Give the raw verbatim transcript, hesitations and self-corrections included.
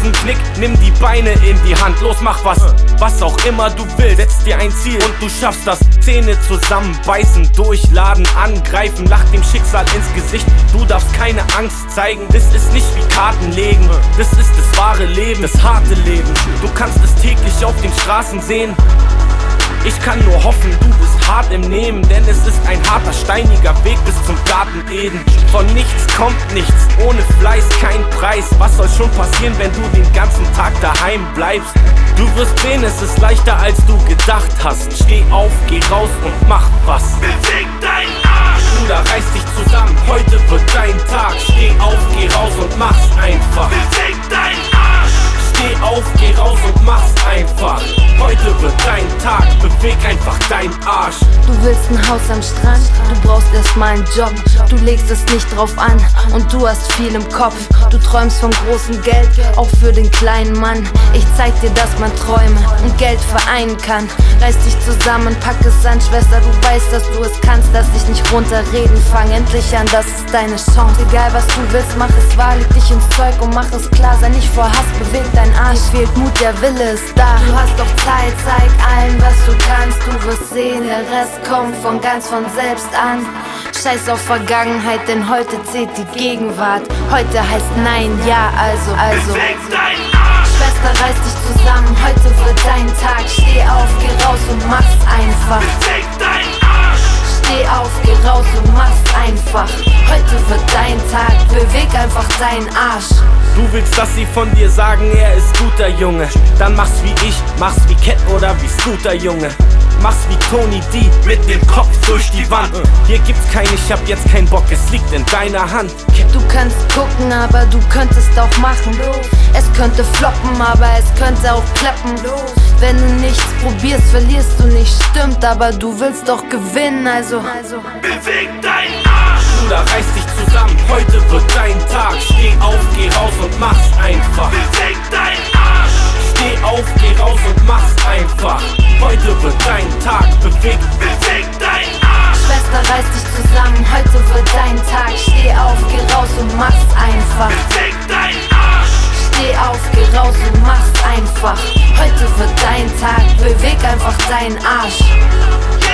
diesen Knick, nimm die Beine in die Hand. Los, mach was, was auch immer du willst. Setz dir ein Ziel und du schaffst das. Zähne zusammenbeißen, durchladen, angreifen. Lach dem Schicksal ins Gesicht, du darfst keine Angst zeigen. Das ist nicht wie Karten legen, das ist das wahre Leben, das harte Leben. Du kannst es täglich auf den Straßen sehen. Ich kann nur hoffen, du bist hart im Nehmen, denn es ist ein harter, steiniger Weg bis zum Garten Eden. Von nichts kommt nichts, ohne Fleiß kein Preis. Was soll schon passieren, wenn du den ganzen Tag daheim bleibst? Du wirst sehen, es ist leichter als du gedacht hast. Steh auf, geh raus und mach was. Beweg deinen Arsch! Bruder, reiß dich zusammen, heute wird dein Tag. Steh auf, geh raus und mach's einfach. Beweg deinen Arsch! Steh auf, geh raus und mach's einfach. Heute wird dein Tag, beweg einfach dein Arsch. Du willst ein Haus am Strand, du brauchst erstmal einen Job. Du legst es nicht drauf an und du hast viel im Kopf. Du träumst vom großen Geld, auch für den kleinen Mann. Ich zeig dir, dass man Träume und Geld vereinen kann. Reiß dich zusammen, pack es an, Schwester, du weißt, dass du es kannst. Lass dich nicht runterreden, fang endlich an, das ist deine Chance. Egal was du willst, mach es wahr, leg dich ins Zeug und mach es klar. Sei nicht vor Hass, beweg dein Arsch, fehlt Mut, der Wille ist da. Du hast doch Zeit, zeig allen, was du kannst. Du wirst sehen, der Rest kommt von ganz von selbst an. Scheiß auf Vergangenheit, denn heute zählt die Gegenwart. Heute heißt nein, ja, also, also. Beweg deinen Arsch! Schwester, reiß dich zusammen, heute wird dein Tag. Steh auf, geh raus und mach's einfach. Beweg deinen Arsch! Steh auf, geh raus und mach's einfach. Heute wird dein Tag, beweg einfach deinen Arsch. Du willst, dass sie von dir sagen, er ist guter Junge. Dann mach's wie ich, mach's wie Cat oder wie Scooter, Junge. Mach's wie Tony D, mit dem Kopf durch die Wand. Hier gibt's kein ich hab jetzt keinen Bock, es liegt in deiner Hand. Du kannst gucken, aber du könntest auch machen. Es könnte floppen, aber es könnte auch klappen. Wenn du nichts probierst, verlierst du nicht, stimmt. Aber du willst doch gewinnen, also Beweg deinen Arsch! Bruder, reiß dich zusammen, heute wird dein Tag. Steh auf, geh raus und mach's einfach. Beweg deinen Arsch! Steh auf, geh raus und mach's einfach. Heute wird dein Tag, beweg, beweg deinen Arsch! Schwester, reiß dich zusammen, heute wird dein Tag. Steh auf, geh raus und mach's einfach. Beweg deinen Arsch! Steh auf, geh raus und mach's einfach. Heute wird dein Tag, beweg einfach deinen Arsch.